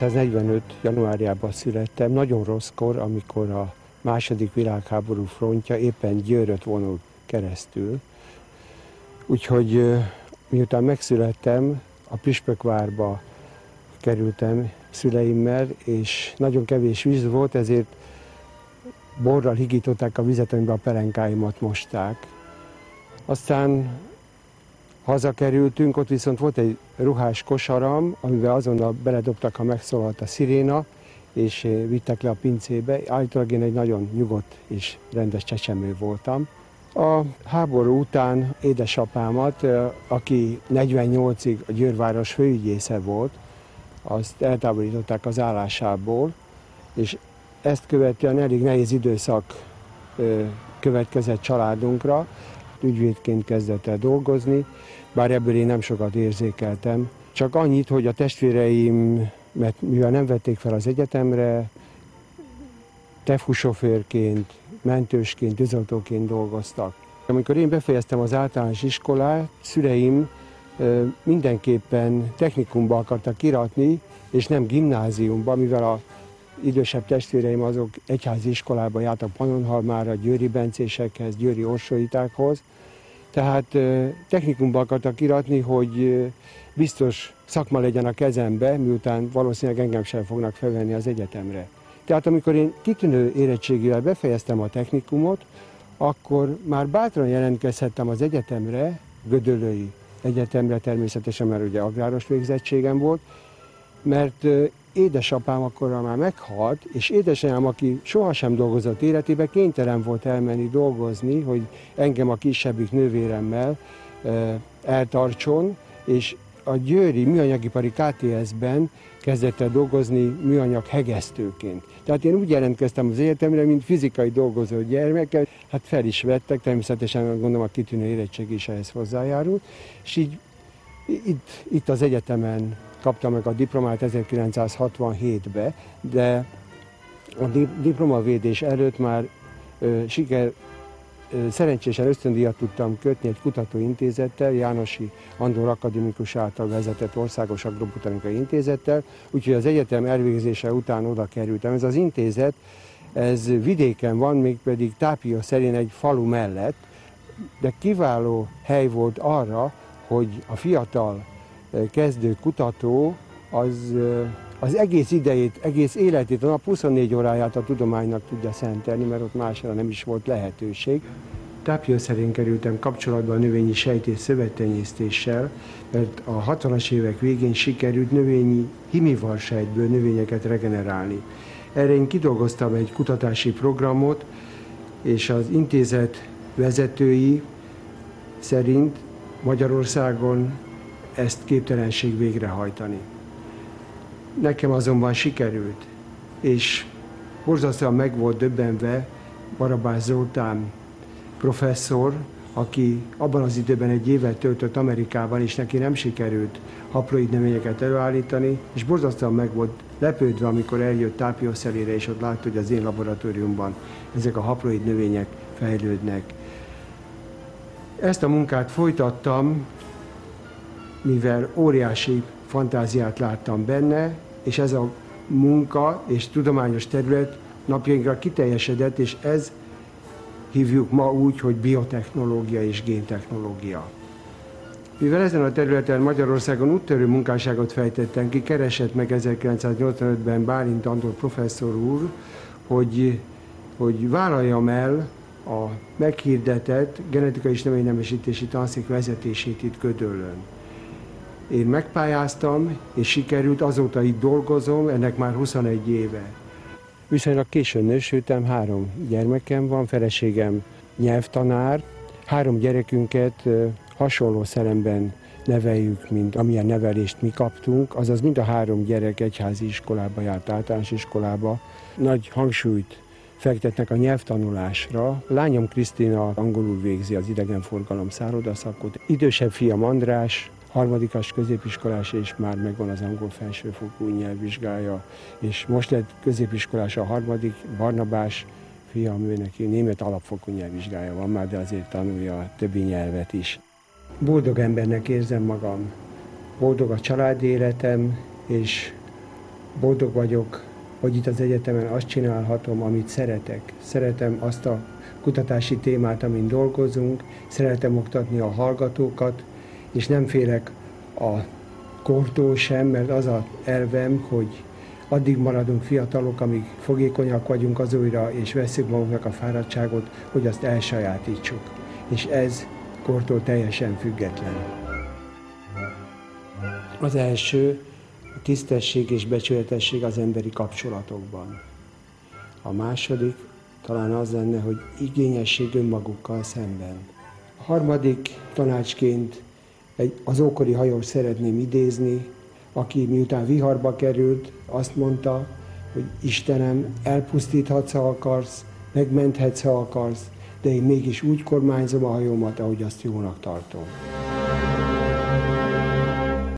1945. januárjában születtem, nagyon rosszkor, amikor a második világháború frontja éppen Győröt vonult keresztül. Úgyhogy miután megszülettem, a Püspökvárba kerültem szüleimmel, és nagyon kevés víz volt, ezért borral higították a vizet, amiben a pelenkáimat mosták. Aztán hazakerültünk, ott viszont volt egy ruhás kosaram, amiben azonnal beledobtak, ha megszólalt a sziréna, és vittek le a pincébe. Állítólag én egy nagyon nyugodt és rendes csecsemő voltam. A háború után édesapámat, aki 48-ig a Győrváros főügyésze volt, azt eltávolították az állásából, és ezt követően elég nehéz időszak következett családunkra. Ügyvédként kezdett el dolgozni, bár ebből én nem sokat érzékeltem. Csak annyit, hogy a testvéreim, mert mivel nem vették fel az egyetemre, tevhusofőrként, mentősként, tűzoltóként dolgoztak. Amikor én befejeztem az általános iskolát, szüleim mindenképpen technikumba akartak kiratni, és nem gimnáziumba, mivel az idősebb testvéreim azok egyházi iskolába jártak Pannonhalmára, győri bencésekhez, győri orsolyitákhoz. Tehát technikumba akartak kiratni, hogy biztos szakma legyen a kezembe, miután valószínűleg engem sem fognak felvenni az egyetemre. Tehát amikor én kitűnő érettségivel befejeztem a technikumot, akkor már bátran jelentkezhettem az egyetemre, Gödöllői Egyetemre természetesen, mert ugye agráros végzettségem volt, mert édesapám akkor már meghalt, és édesanyám, aki sohasem dolgozott életében, kénytelen volt elmenni dolgozni, hogy engem a kisebbik nővéremmel eltartson, és a győri műanyagipari KTS-ben kezdett el dolgozni műanyag hegesztőként. Tehát én úgy jelentkeztem az egyetemre, mint fizikai dolgozó gyermekkel, hát fel is vettek, természetesen gondolom a kitűnő érettség is ehhez hozzájárult, és így itt az egyetemen kaptam meg a diplomát 1967-ben, de a diplomavédés előtt már szerencsésen ösztöndíjat tudtam kötni egy kutatóintézettel, Jánosi Andor akadémikus által vezetett Országos Agrobotanikai Intézettel, úgyhogy az egyetem elvégzése után oda kerültem. Ez az intézet, ez vidéken van, mégpedig Tápió szerint egy falu mellett, de kiváló hely volt arra, hogy a fiatal kezdő kutató az egész idejét, egész életét, a nap 24 óráját a tudománynak tudja szentelni, mert ott másra nem is volt lehetőség. Tápjószerén kerültem kapcsolatba a növényi sejtés szövettenyésztéssel, mert a 60-as évek végén sikerült növényi himivarsejtből növényeket regenerálni. Erre én kidolgoztam egy kutatási programot, és az intézet vezetői szerint Magyarországon ezt képtelenség végrehajtani. Nekem azonban sikerült, és borzasztóan meg volt döbbenve Barabás Zoltán professzor, aki abban az időben egy évet töltött Amerikában, és neki nem sikerült haploid növényeket előállítani, és borzasztóan meg volt lepődve, amikor eljött Tápiószerére, és ott látta, hogy az én laboratóriumban ezek a haploid növények fejlődnek. Ezt a munkát folytattam, mivel óriási fantáziát láttam benne, és ez a munka és tudományos terület napjainkra kiteljesedett, és ez hívjuk ma úgy, hogy biotechnológia és géntechnológia. Mivel ezen a területen Magyarországon úttörő munkásságot fejtettem ki, keresett meg 1985-ben Bálint Andor professzor úr, hogy vállaljam el a meghirdetett genetikai és növénynemesítési tanszék vezetését itt Gödöllőn. Én megpályáztam, és sikerült, azóta itt dolgozom, ennek már 21 éve. Viszonylag későn nősültem, 3 gyermekem van, feleségem nyelvtanár. 3 gyerekünket hasonló szellemben neveljük, mint amilyen nevelést mi kaptunk, azaz mind a 3 gyerek egyházi iskolába járt, általános iskolába. Nagy hangsúlyt fektetnek a nyelvtanulásra. Lányom Krisztina angolul végzi az idegenforgalom szállodaszakot. Idősebb fiam András, 3. középiskolás, és már megvan az angol felsőfokú nyelvvizsgája, és most lett középiskolás a 3. Barnabás fiam, ő neki német alapfokú nyelvvizsgája van már, de azért tanulja a többi nyelvet is. Boldog embernek érzem magam, boldog a családi életem, és Boldog vagyok, hogy itt az egyetemen azt csinálhatom, amit szeretek. Szeretem azt a kutatási témát, amin dolgozunk, szeretem oktatni a hallgatókat, és nem félek a kortól sem, mert az az elvem, hogy addig maradunk fiatalok, amíg fogékonyak vagyunk az újra, és vesszük magunknak a fáradtságot, hogy azt elsajátítsuk. És ez kortól teljesen független. Az első, a tisztesség és becsületesség az emberi kapcsolatokban. A második talán az lenne, hogy igényesség önmagukkal szemben. A harmadik tanácsként az ókori hajós szeretném idézni, aki miután viharba került, azt mondta, hogy Istenem, elpusztíthatsz, ha akarsz, megmenthetsz, ha akarsz, de én mégis úgy kormányzom a hajómat, ahogy azt jónak tartom.